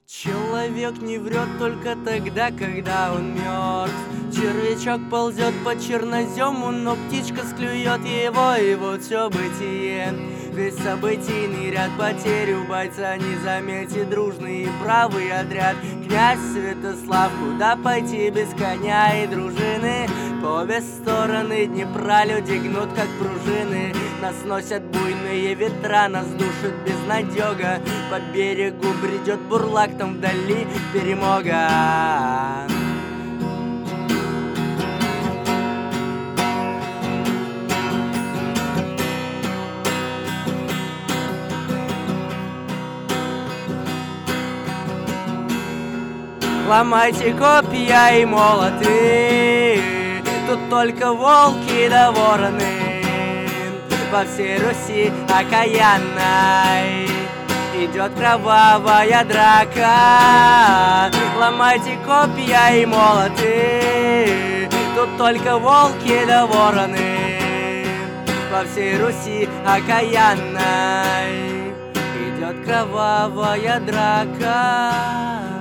Человек не врет только тогда, когда он мертв. Червячок ползет по чернозему, но птичка склюет его, и вот все бытие. Весь событийный ряд потерь у бойца не заметит дружный и правый отряд. Князь Святослав, куда пойти без коня и дружины? По обе стороны Днепра люди гнут, как пружины. Нас носят буйные ветра, нас душит безнадега. По берегу бредет бурлак, там вдали перемога. Ломайте копья и молоты, тут только волки да вороны. По всей Руси окаянной идет кровавая драка. Ломайте копья и молоты, тут только волки да вороны. По всей Руси окаянной идет кровавая драка.